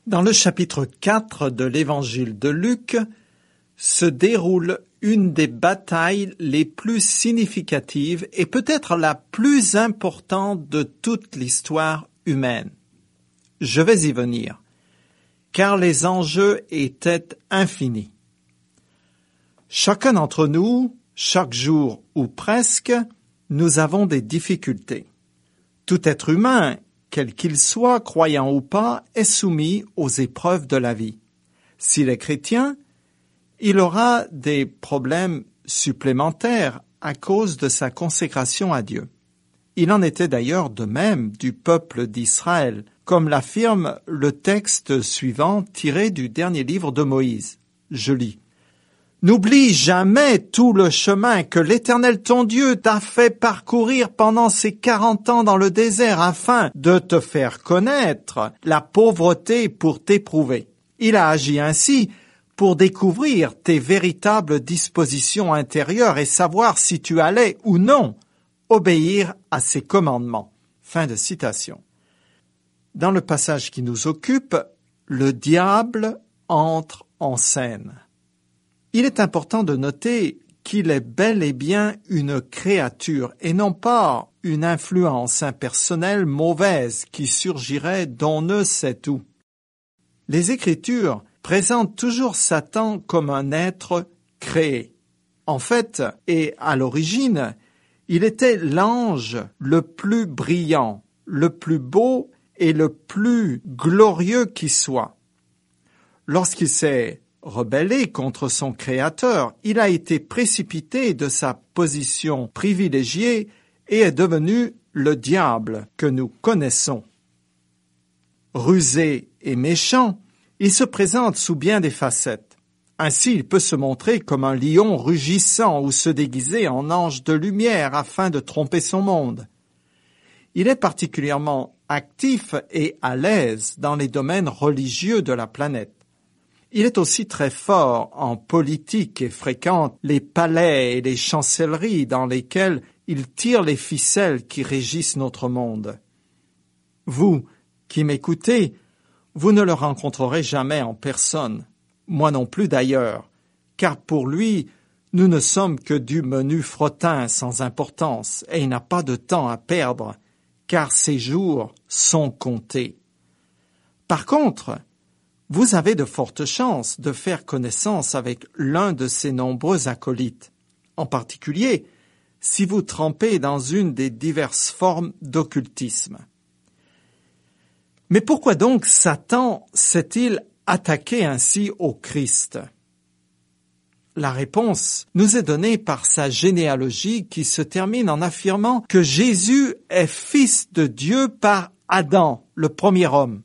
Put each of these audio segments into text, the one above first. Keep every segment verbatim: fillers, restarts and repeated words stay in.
Dans le chapitre quatre de l'Évangile de Luc se déroule une des batailles les plus significatives et peut-être la plus importante de toute l'histoire humaine. Je vais y venir, car les enjeux étaient infinis. Chacun d'entre nous, chaque jour ou presque, nous avons des difficultés. Tout être humain, quel qu'il soit, croyant ou pas, est soumis aux épreuves de la vie. S'il est chrétien, il aura des problèmes supplémentaires à cause de sa consécration à Dieu. Il en était d'ailleurs de même du peuple d'Israël, comme l'affirme le texte suivant tiré du dernier livre de Moïse. Je lis. « N'oublie jamais tout le chemin que l'Éternel ton Dieu t'a fait parcourir pendant ces quarante ans dans le désert afin de te faire connaître la pauvreté pour t'éprouver. Il a agi ainsi pour découvrir tes véritables dispositions intérieures et savoir si tu allais ou non obéir à ses commandements. » Fin de citation. Dans le passage qui nous occupe, le diable entre en scène. Il est important de noter qu'il est bel et bien une créature et non pas une influence impersonnelle mauvaise qui surgirait d'on ne sait où. Les Écritures présentent toujours Satan comme un être créé. En fait, et à l'origine, il était l'ange le plus brillant, le plus beau et le plus glorieux qui soit. Lorsqu'il s'est rebellé contre son Créateur, il a été précipité de sa position privilégiée et est devenu le diable que nous connaissons. Rusé et méchant, il se présente sous bien des facettes. Ainsi, il peut se montrer comme un lion rugissant ou se déguiser en ange de lumière afin de tromper son monde. Il est particulièrement actif et à l'aise dans les domaines religieux de la planète. Il est aussi très fort en politique et fréquente les palais et les chancelleries dans lesquels il tire les ficelles qui régissent notre monde. Vous, qui m'écoutez, vous ne le rencontrerez jamais en personne, moi non plus d'ailleurs, car pour lui, nous ne sommes que du menu fretin sans importance et il n'a pas de temps à perdre, car ses jours sont comptés. Par contre, vous avez de fortes chances de faire connaissance avec l'un de ses nombreux acolytes, en particulier si vous trempez dans une des diverses formes d'occultisme. Mais pourquoi donc Satan s'est-il attaqué ainsi au Christ ? La réponse nous est donnée par sa généalogie qui se termine en affirmant que Jésus est fils de Dieu par Adam, le premier homme.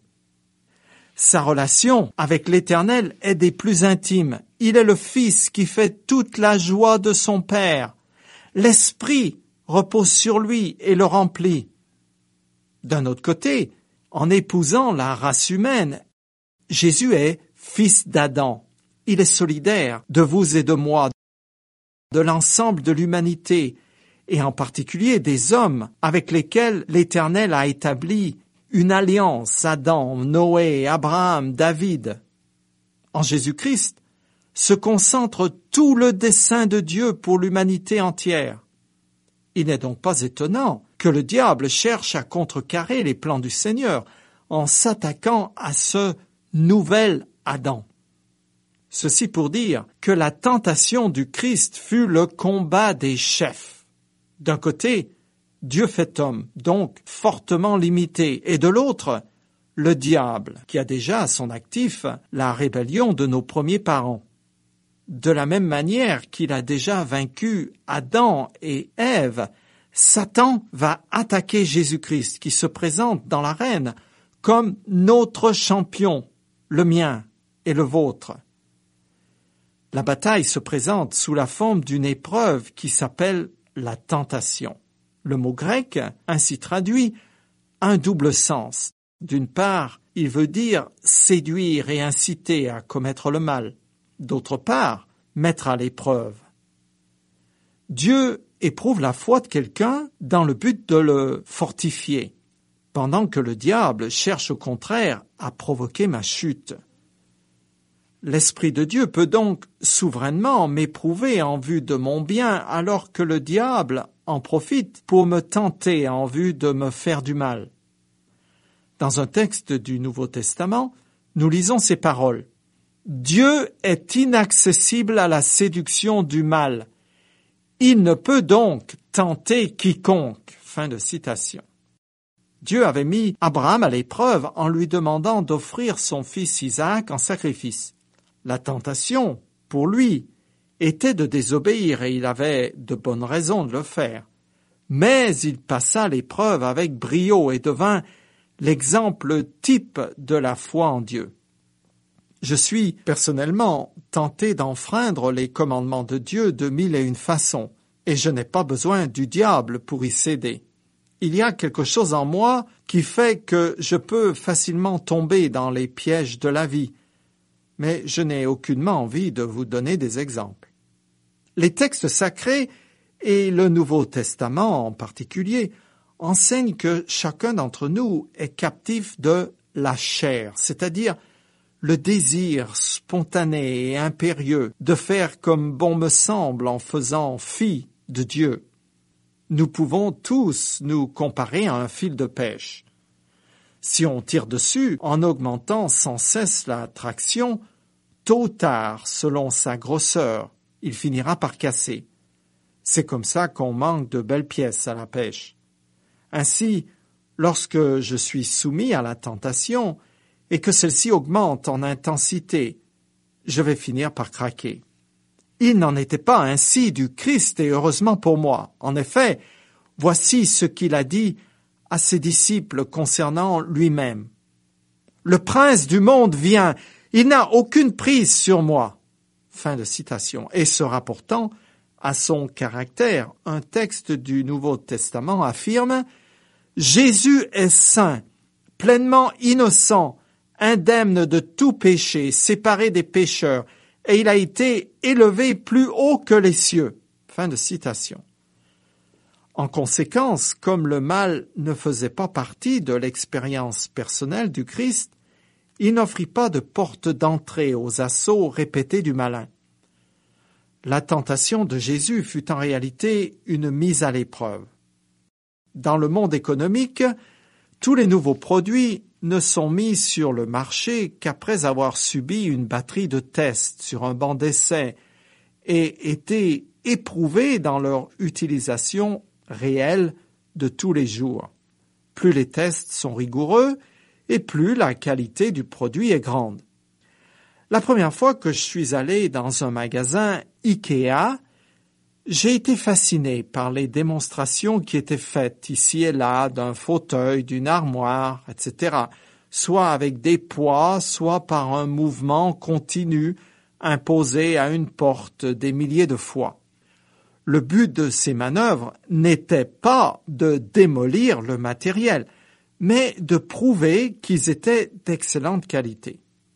Sa relation avec l'Éternel est des plus intimes. Il est le Fils qui fait toute la joie de son Père. L'Esprit repose sur lui et le remplit. D'un autre côté, en épousant la race humaine, Jésus est fils d'Adam. Il est solidaire de vous et de moi, de l'ensemble de l'humanité, et en particulier des hommes avec lesquels l'Éternel a établi une alliance, Adam, Noé, Abraham, David. En Jésus-Christ se concentre tout le dessein de Dieu pour l'humanité entière. Il n'est donc pas étonnant que le diable cherche à contrecarrer les plans du Seigneur en s'attaquant à ce nouvel Adam. Ceci pour dire que la tentation du Christ fut le combat des chefs. D'un côté, Dieu fait homme, donc fortement limité, et de l'autre, le diable, qui a déjà à son actif la rébellion de nos premiers parents. De la même manière qu'il a déjà vaincu Adam et Ève, Satan va attaquer Jésus-Christ, qui se présente dans l'arène comme notre champion, le mien et le vôtre. La bataille se présente sous la forme d'une épreuve qui s'appelle la tentation. Le mot grec, ainsi traduit, a un double sens. D'une part, il veut dire séduire et inciter à commettre le mal. D'autre part, mettre à l'épreuve. Dieu éprouve la foi de quelqu'un dans le but de le fortifier. pendant que le diable cherche au contraire à provoquer ma chute. L'Esprit de Dieu peut donc souverainement m'éprouver en vue de mon bien, alors que le diable en profite pour me tenter en vue de me faire du mal. Dans un texte du Nouveau Testament, nous lisons ces paroles. « Dieu est inaccessible à la séduction du mal. Il ne peut donc tenter quiconque. » Fin de citation. Dieu avait mis Abraham à l'épreuve en lui demandant d'offrir son fils Isaac en sacrifice. La tentation, pour lui, était de désobéir et il avait de bonnes raisons de le faire. Mais il passa l'épreuve avec brio et devint l'exemple type de la foi en Dieu. Je suis personnellement tenté d'enfreindre les commandements de Dieu de mille et une façons, et je n'ai pas besoin du diable pour y céder. Il y a quelque chose en moi qui fait que je peux facilement tomber dans les pièges de la vie, mais je n'ai aucunement envie de vous donner des exemples. Les textes sacrés, et le Nouveau Testament en particulier, enseignent que chacun d'entre nous est captif de la chair, c'est-à-dire le désir spontané et impérieux de faire comme bon me semble en faisant fi de Dieu. Nous pouvons tous nous comparer à un fil de pêche. Si on tire dessus en augmentant sans cesse la traction, tôt ou tard, selon sa grosseur, il finira par casser. C'est comme ça qu'on manque de belles pièces à la pêche. Ainsi, lorsque je suis soumis à la tentation et que celle-ci augmente en intensité, je vais finir par craquer. Il n'en était pas ainsi du Christ et heureusement pour moi. En effet, voici ce qu'il a dit à ses disciples concernant lui-même. « Le prince du monde vient, il n'a aucune prise sur moi. » Fin de citation. Et se rapportant à son caractère, un texte du Nouveau Testament affirme « Jésus est saint, pleinement innocent, indemne de tout péché, séparé des pécheurs, et il a été élevé plus haut que les cieux. » Fin de citation. En conséquence, comme le mal ne faisait pas partie de l'expérience personnelle du Christ, il n'offrit pas de porte d'entrée aux assauts répétés du malin. La tentation de Jésus fut en réalité une mise à l'épreuve. Dans le monde économique, tous les nouveaux produits ne sont mis sur le marché qu'après avoir subi une batterie de tests sur un banc d'essai et été éprouvés dans leur utilisation réelle de tous les jours. Plus les tests sont rigoureux et plus la qualité du produit est grande. La première fois que je suis allé dans un magasin Ikea, j'ai été fasciné par les démonstrations qui étaient faites ici et là d'un fauteuil, d'une armoire, et cetera, soit avec des poids, soit par un mouvement continu imposé à une porte des milliers de fois. Le but de ces manœuvres n'était pas de démolir le matériel, mais de prouver qu'ils étaient d'excellente qualité.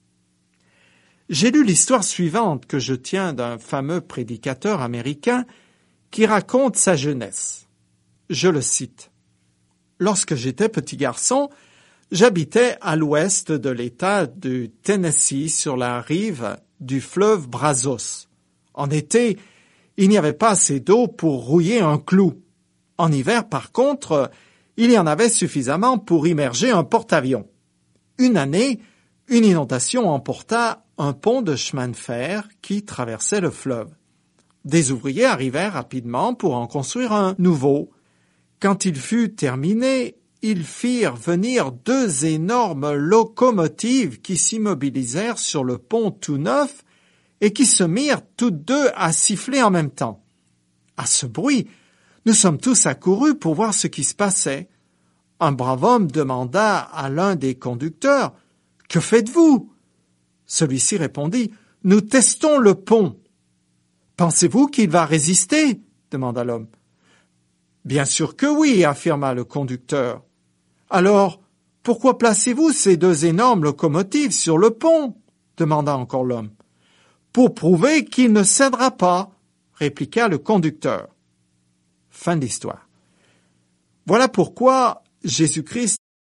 J'ai lu l'histoire suivante que je tiens d'un fameux prédicateur américain qui raconte sa jeunesse. Je le cite. « Lorsque j'étais petit garçon, j'habitais à l'ouest de l'État du Tennessee sur la rive du fleuve Brazos. En été, il n'y avait pas assez d'eau pour rouiller un clou. En hiver, par contre, il y en avait suffisamment pour immerger un porte-avions. Une année, une inondation emporta un pont de chemin de fer qui traversait le fleuve. Des ouvriers arrivèrent rapidement pour en construire un nouveau. Quand il fut terminé, ils firent venir deux énormes locomotives qui s'immobilisèrent sur le pont tout neuf et qui se mirent toutes deux à siffler en même temps. À ce bruit, nous sommes tous accourus pour voir ce qui se passait. Un brave homme demanda à l'un des conducteurs « Que faites-vous » Celui-ci répondit « Nous testons le pont. »« Pensez-vous qu'il va résister » demanda l'homme. « Bien sûr que oui, » affirma le conducteur. « Alors, pourquoi placez-vous ces deux énormes locomotives sur le pont » demanda encore l'homme. « Pour prouver qu'il ne cédera pas, » répliqua le conducteur. Fin de l'histoire. Voilà pourquoi Jésus-Christ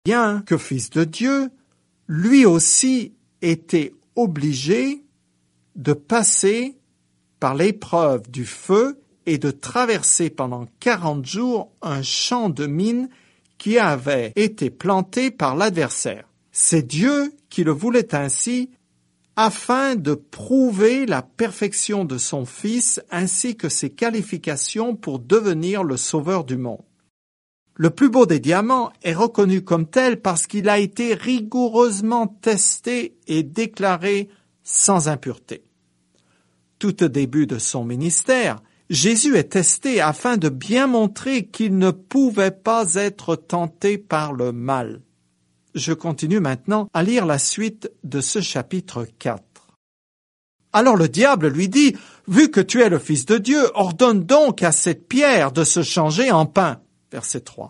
bien que fils de Dieu, lui aussi était obligé de passer par l'épreuve du feu et de traverser pendant quarante jours un champ de mine qui avait été planté par l'adversaire. C'est Dieu qui le voulait ainsi afin de prouver la perfection de son Fils ainsi que ses qualifications pour devenir le sauveur du monde. Le plus beau des diamants est reconnu comme tel parce qu'il a été rigoureusement testé et déclaré sans impureté. Tout au début de son ministère, Jésus est testé afin de bien montrer qu'il ne pouvait pas être tenté par le mal. Je continue maintenant à lire la suite de ce chapitre quatre. Alors le diable lui dit, « Vu que tu es le Fils de Dieu, ordonne donc à cette pierre de se changer en pain. » Verset trois.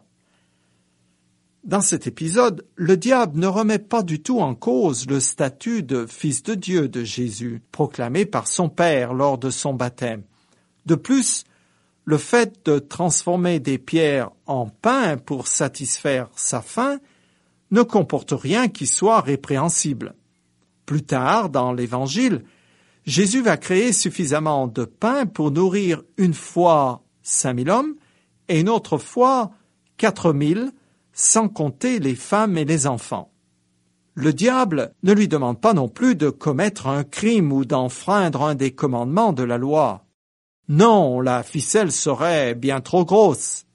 Dans cet épisode, le diable ne remet pas du tout en cause le statut de Fils de Dieu de Jésus, proclamé par son Père lors de son baptême. De plus, le fait de transformer des pierres en pain pour satisfaire sa faim ne comporte rien qui soit répréhensible. Plus tard, dans l'Évangile, Jésus va créer suffisamment de pain pour nourrir une fois cinq mille hommes et une autre fois quatre mille, sans compter les femmes et les enfants. Le diable ne lui demande pas non plus de commettre un crime ou d'enfreindre un des commandements de la loi. Non, la ficelle serait bien trop grosse.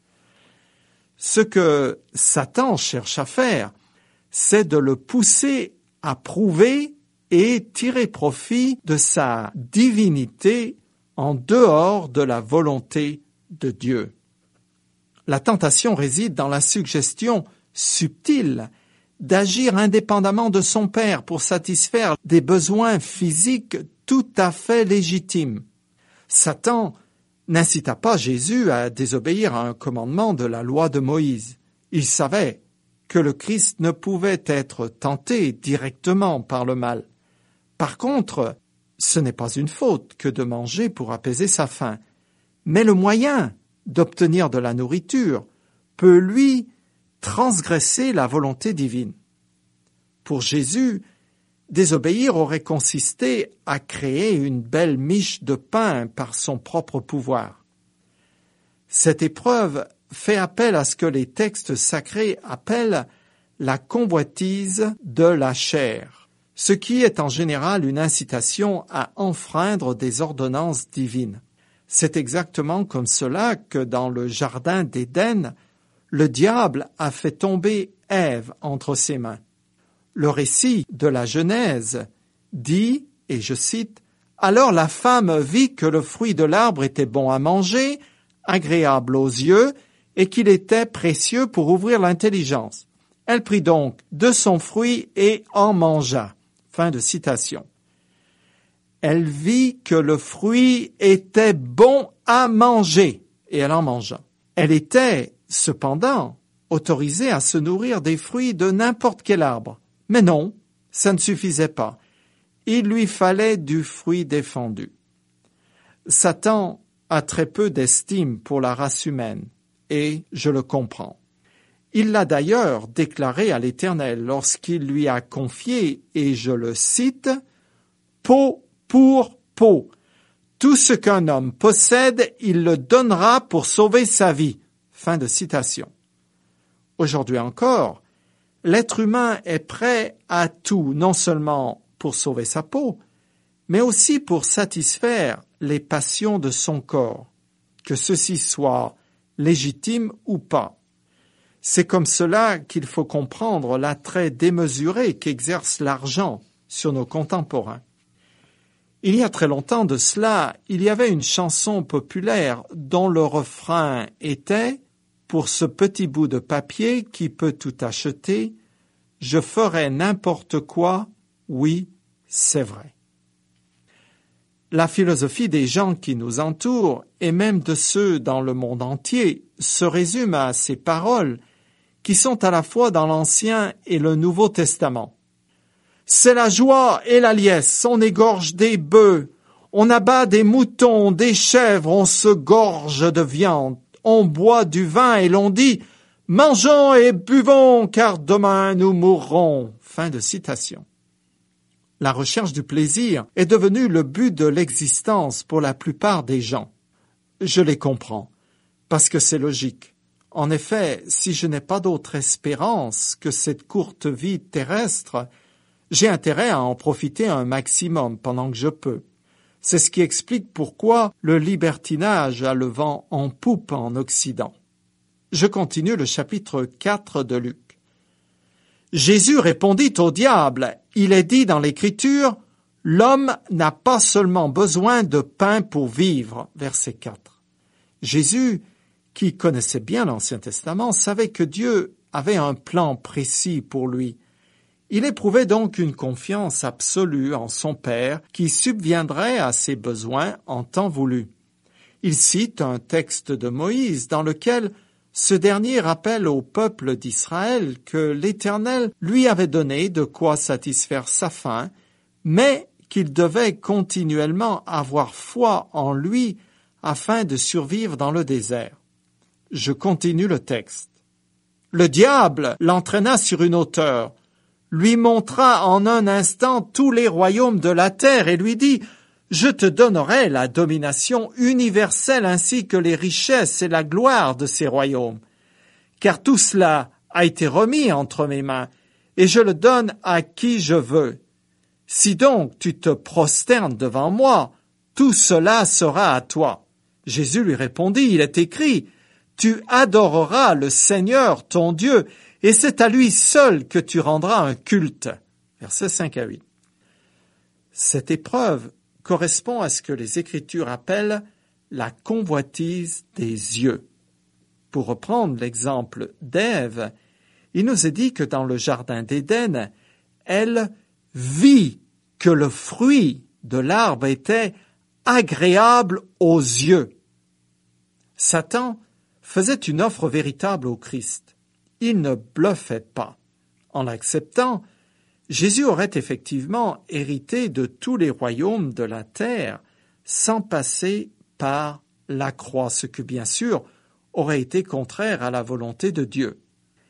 Ce que Satan cherche à faire, c'est de le pousser à prouver et tirer profit de sa divinité en dehors de la volonté de Dieu. La tentation réside dans la suggestion subtile d'agir indépendamment de son Père pour satisfaire des besoins physiques tout à fait légitimes. Satan n'incita pas Jésus à désobéir à un commandement de la loi de Moïse. Il savait que le Christ ne pouvait être tenté directement par le mal. Par contre, ce n'est pas une faute que de manger pour apaiser sa faim, mais le moyen d'obtenir de la nourriture peut, lui, transgresser la volonté divine. Pour Jésus, désobéir aurait consisté à créer une belle miche de pain par son propre pouvoir. Cette épreuve fait appel à ce que les textes sacrés appellent la convoitise de la chair, ce qui est en général une incitation à enfreindre des ordonnances divines. C'est exactement comme cela que dans le jardin d'Éden, le diable a fait tomber Ève entre ses mains. Le récit de la Genèse dit, et je cite, « Alors la femme vit que le fruit de l'arbre était bon à manger, agréable aux yeux, et qu'il était précieux pour ouvrir l'intelligence. Elle prit donc de son fruit et en mangea. » Fin de citation. Elle vit que le fruit était bon à manger, et elle en mangea. Elle était, cependant, autorisée à se nourrir des fruits de n'importe quel arbre. Mais non, ça ne suffisait pas. Il lui fallait du fruit défendu. Satan a très peu d'estime pour la race humaine, et je le comprends. Il l'a d'ailleurs déclaré à l'Éternel lorsqu'il lui a confié, et je le cite, « Peau pour peau. Tout ce qu'un homme possède, il le donnera pour sauver sa vie. » Fin de citation. Aujourd'hui encore, l'être humain est prêt à tout, non seulement pour sauver sa peau, mais aussi pour satisfaire les passions de son corps, que ceci soit légitime ou pas. C'est comme cela qu'il faut comprendre l'attrait démesuré qu'exerce l'argent sur nos contemporains. Il y a très longtemps de cela, il y avait une chanson populaire dont le refrain était « Pour ce petit bout de papier qui peut tout acheter, je ferai n'importe quoi, oui, c'est vrai. » La philosophie des gens qui nous entourent, et même de ceux dans le monde entier, se résume à ces paroles qui sont à la fois dans l'Ancien et le Nouveau Testament. C'est la joie et la liesse, on égorge des bœufs, on abat des moutons, des chèvres, on se gorge de viande, on boit du vin et l'on dit « Mangeons et buvons, car demain nous mourrons. Fin de citation. La recherche du plaisir est devenue le but de l'existence pour la plupart des gens. Je les comprends, parce que c'est logique. En effet, si je n'ai pas d'autre espérance que cette courte vie terrestre, j'ai intérêt à en profiter un maximum pendant que je peux. C'est ce qui explique pourquoi le libertinage a le vent en poupe en Occident. Je continue le chapitre quatre de Luc. Jésus répondit au diable, « Il est dit dans l'Écriture, l'homme n'a pas seulement besoin de pain pour vivre. » Verset quatre. Jésus, qui connaissait bien l'Ancien Testament, savait que Dieu avait un plan précis pour lui. Il éprouvait donc une confiance absolue en son Père qui subviendrait à ses besoins en temps voulu. Il cite un texte de Moïse dans lequel ce dernier rappelle au peuple d'Israël que l'Éternel lui avait donné de quoi satisfaire sa faim, mais qu'il devait continuellement avoir foi en lui afin de survivre dans le désert. Je continue le texte. Le diable l'entraîna sur une hauteur, lui montra en un instant tous les royaumes de la terre et lui dit « Je te donnerai la domination universelle ainsi que les richesses et la gloire de ces royaumes, car tout cela a été remis entre mes mains, et je le donne à qui je veux. Si donc tu te prosternes devant moi, tout cela sera à toi. » Jésus lui répondit, il est écrit, « Tu adoreras le Seigneur ton Dieu, et c'est à lui seul que tu rendras un culte. » Versets cinq à huit. Cette épreuve correspond à ce que les Écritures appellent la convoitise des yeux. Pour reprendre l'exemple d'Ève, il nous est dit que dans le jardin d'Éden, elle vit que le fruit de l'arbre était agréable aux yeux. Satan faisait une offre véritable au Christ. Il ne bluffait pas. En l'acceptant, Jésus aurait effectivement hérité de tous les royaumes de la terre sans passer par la croix, ce qui, bien sûr, aurait été contraire à la volonté de Dieu.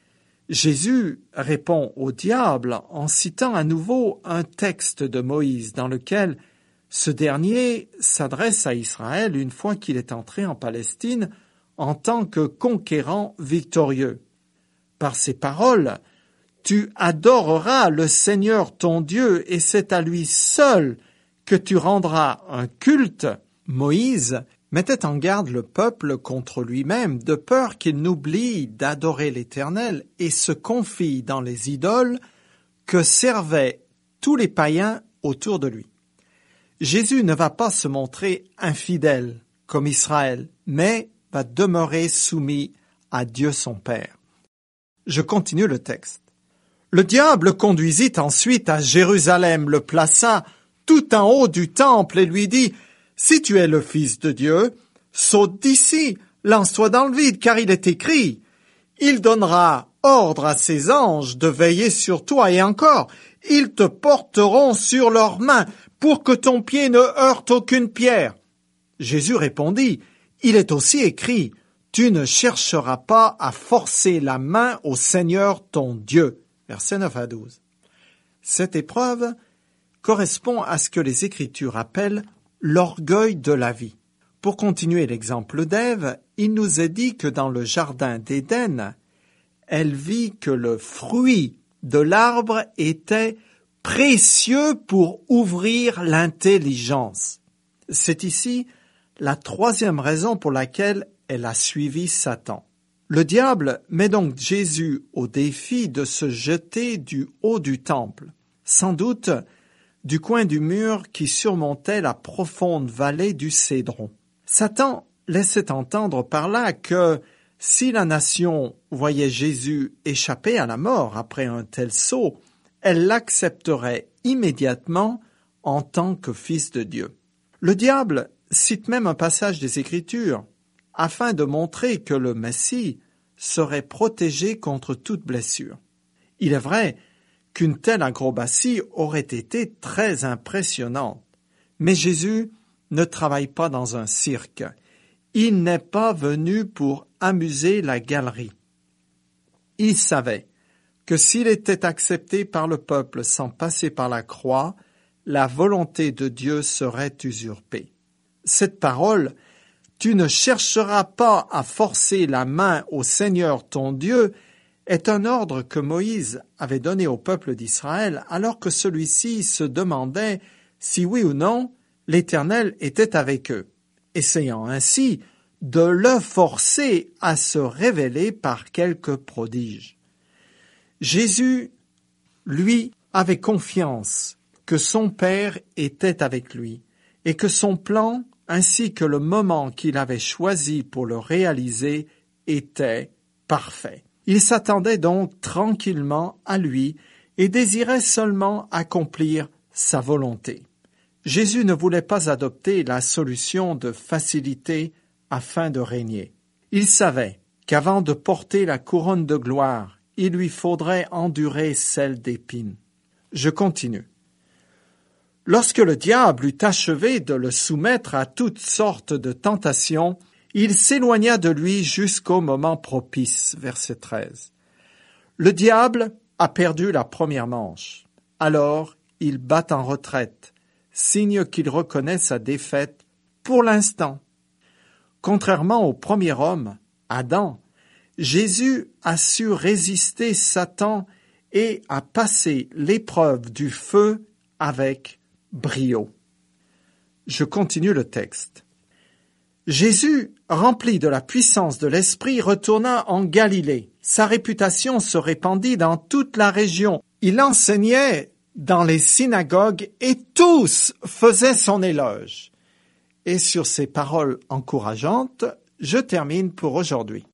Jésus répond au diable en citant à nouveau un texte de Moïse dans lequel ce dernier s'adresse à Israël une fois qu'il est entré en Palestine en tant que conquérant victorieux. Par ces paroles, « Tu adoreras le Seigneur ton Dieu et c'est à lui seul que tu rendras un culte. » Moïse mettait en garde le peuple contre lui-même de peur qu'il n'oublie d'adorer l'Éternel et se confie dans les idoles que servaient tous les païens autour de lui. Jésus ne va pas se montrer infidèle comme Israël, mais va demeurer soumis à Dieu son Père. Je continue le texte. Le diable le conduisit ensuite à Jérusalem, le plaça tout en haut du temple et lui dit « Si tu es le Fils de Dieu, saute d'ici, lance-toi dans le vide, car il est écrit « Il donnera ordre à ses anges de veiller sur toi et encore, ils te porteront sur leurs mains pour que ton pied ne heurte aucune pierre. » Jésus répondit « Il est aussi écrit « Tu ne chercheras pas à forcer la main au Seigneur ton Dieu. » Versets neuf à douze. Cette épreuve correspond à ce que les Écritures appellent l'orgueil de la vie. Pour continuer l'exemple d'Ève, il nous est dit que dans le jardin d'Éden, elle vit que le fruit de l'arbre était précieux pour ouvrir l'intelligence. C'est ici la troisième raison pour laquelle elle a suivi Satan. Le diable met donc Jésus au défi de se jeter du haut du temple, sans doute du coin du mur qui surmontait la profonde vallée du Cédron. Satan laissait entendre par là que si la nation voyait Jésus échapper à la mort après un tel saut, elle l'accepterait immédiatement en tant que fils de Dieu. Le diable cite même un passage des Écritures afin de montrer que le Messie serait protégé contre toute blessure. Il est vrai qu'une telle acrobatie aurait été très impressionnante, mais Jésus ne travaille pas dans un cirque. Il n'est pas venu pour amuser la galerie. Il savait que s'il était accepté par le peuple sans passer par la croix, la volonté de Dieu serait usurpée. Cette parole, « Tu ne chercheras pas à forcer la main au Seigneur ton Dieu » est un ordre que Moïse avait donné au peuple d'Israël alors que celui-ci se demandait si oui ou non l'Éternel était avec eux, essayant ainsi de le forcer à se révéler par quelques prodiges. Jésus, lui, avait confiance que son Père était avec lui et que son plan, ainsi que le moment qu'il avait choisi pour le réaliser, était parfait. Il s'attendait donc tranquillement à lui et désirait seulement accomplir sa volonté. Jésus ne voulait pas adopter la solution de facilité afin de régner. Il savait qu'avant de porter la couronne de gloire, il lui faudrait endurer celle d'épines. Je continue. Lorsque le diable eut achevé de le soumettre à toutes sortes de tentations, il s'éloigna de lui jusqu'au moment propice. Verset treize. Le diable a perdu la première manche. Alors il bat en retraite, signe qu'il reconnaît sa défaite pour l'instant. Contrairement au premier homme, Adam, Jésus a su résister Satan et a passé l'épreuve du feu avec brio. Je continue le texte. Jésus, rempli de la puissance de l'Esprit, retourna en Galilée. Sa réputation se répandit dans toute la région. Il enseignait dans les synagogues et tous faisaient son éloge. Et sur ces paroles encourageantes, je termine pour aujourd'hui.